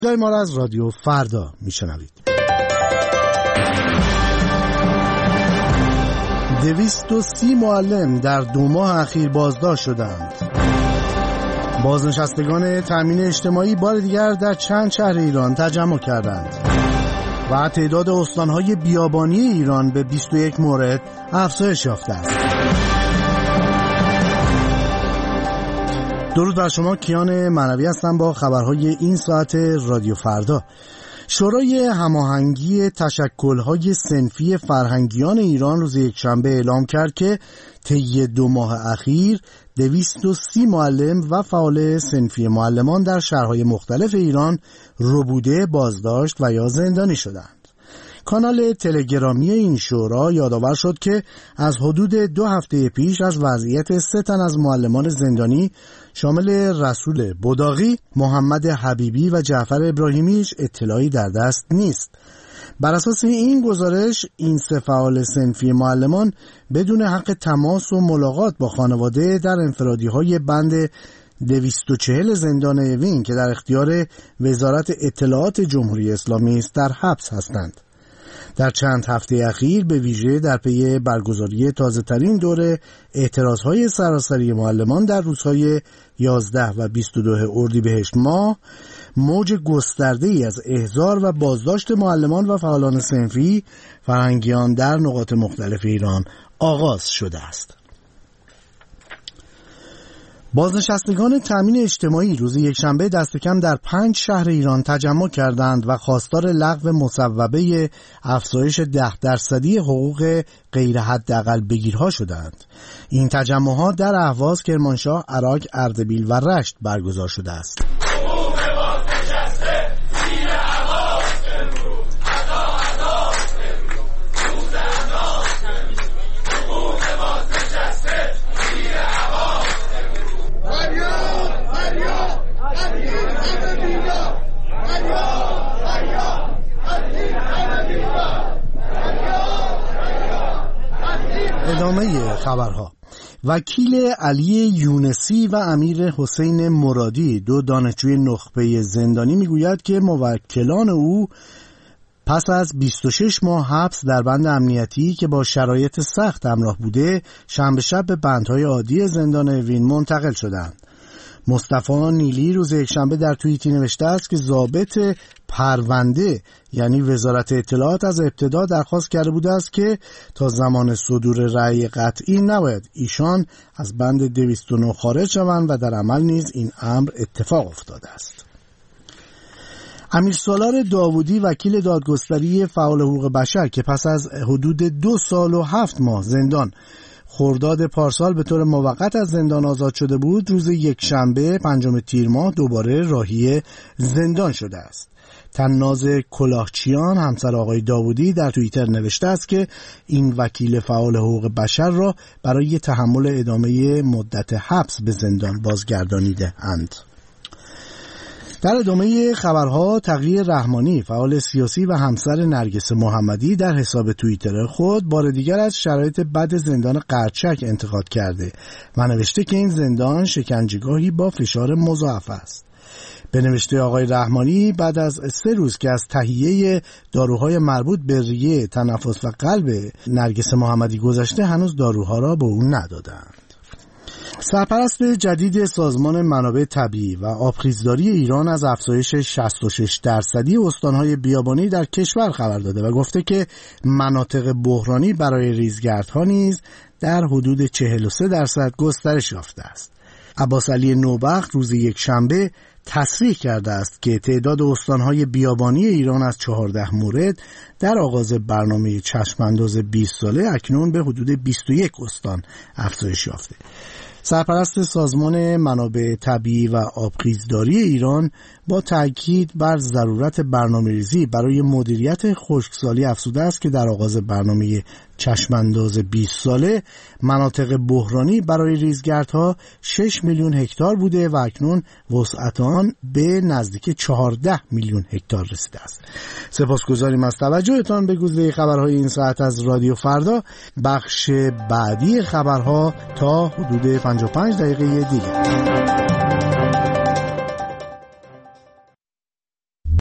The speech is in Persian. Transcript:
جای ما را از رادیو فردا میشنوید. 230 معلم در 2 ماه اخیر بازداشت شدند. بازنشستگان تامین اجتماعی بار دیگر در چند شهر ایران تجمع کردند و تعداد استانهای بیابانی ایران به 21 مورد افزایش یافته است. درود بر شما، کیان معنوی هستم با خبرهای این ساعت رادیو فردا. شورای هماهنگی تشکل‌های صنفی فرهنگیان ایران روز یکشنبه اعلام کرد که طی 2 ماه اخیر 230 معلم و فعال صنفی معلمان در شهرهای مختلف ایران ربوده، بازداشت و یا زندانی شدند. کانال تلگرامی این شورا یادآور شد که از حدود 2 هفته پیش از وضعیت 3 تن از معلمان زندانی شامل رسول بداغی، محمد حبیبی و جعفر ابراهیمیش اطلاعی در دست نیست. بر اساس این گزارش این 3 فعال صنفی معلمان بدون حق تماس و ملاقات با خانواده در انفرادی‌های بند 240 زندان اوین که در اختیار وزارت اطلاعات جمهوری اسلامی است در حبس هستند. در چند هفته اخیر به ویژه در پی برگزاری تازه‌ترین دوره اعتراضهای سراسری معلمان در روزهای 11 و 22 اردیبهشت ماه، موج گسترده‌ای از احضار و بازداشت معلمان و فعالان صنفی فرهنگیان در نقاط مختلف ایران آغاز شده است. بازنشستگان تامین اجتماعی روز یکشنبه دست کم در 5 شهر ایران تجمع کردند و خواستار لغو مصوبه افزایش 10% حقوق غیر حداقل بگیرها شدند. این تجمعات در اهواز، کرمانشاه، عراق، اردبیل و رشت برگزار شده است. ادامه خبرها. وکیل علی یونسی و امیر حسین مرادی، 2 دانشجوی نخبه زندانی، میگوید که موکلان او پس از 26 ماه حبس در بند امنیتی که با شرایط سخت همراه بوده، شنبه شب به بندهای عادی زندان اوین منتقل شدند. مصطفی نیلی روز یکشنبه در توییتی نوشته است که ضابط پرونده یعنی وزارت اطلاعات از ابتدا درخواست کرده بوده است که تا زمان صدور رأی قطعی نباید ایشان از بند 209 خارج شوند و در عمل نیز این امر اتفاق افتاده است. امیرسالار داوودی، وکیل دادگستری فعال حقوق بشر که پس از حدود 2 سال و 7 ماه زندان خرداد پارسال به طور موقت از زندان آزاد شده بود، روز یکشنبه 5 تیر ماه دوباره راهی زندان شده است. تناز کلاهچیان، همسر آقای داوودی، در توییتر نوشته است که این وکیل فعال حقوق بشر را برای تحمل ادامه مدت حبس به زندان بازگردانیده اند. در ادامه خبرها، تقی رحمانی، فعال سیاسی و همسر نرگس محمدی، در حساب توییتر خود بار دیگر از شرایط بد زندان قرچک انتقاد کرده و نوشته که این زندان شکنجهگاهی با فشار مضاعف است. به نوشته آقای رحمانی، بعد از 3 روز که از تهیه داروهای مربوط به ریه، تنفس و قلب نرگس محمدی گذشته، هنوز داروها را به او ندادند. سرپرست جدید سازمان منابع طبیعی و آبخیزداری ایران از افزایش 66% استانهای بیابانی در کشور خبر داده و گفته که مناطق بحرانی برای ریزگردها نیز در حدود 43% گسترش یافته است. عباس علی نوبخت روز یکشنبه تصریح کرده است که تعداد استانهای بیابانی ایران از 14 مورد در آغاز برنامه چشمانداز 20 ساله اکنون به حدود 21 استان افزایش یافته. سرپرست سازمان منابع طبیعی و آبخیزداری ایران با تاکید بر ضرورت برنامه‌ریزی برای مدیریت خشکسالی افزوده است که در آغاز برنامه چشمانداز 20 ساله مناطق بحرانی برای ریزگردها 6 میلیون هکتار بوده و اکنون وسعت آن به نزدیک 14 میلیون هکتار رسیده است. سپاسگزاریم از توجهتان به گزیده خبرهای این ساعت از رادیو فردا. بخش بعدی خبرها تا حدود 55 دقیقه دیگر.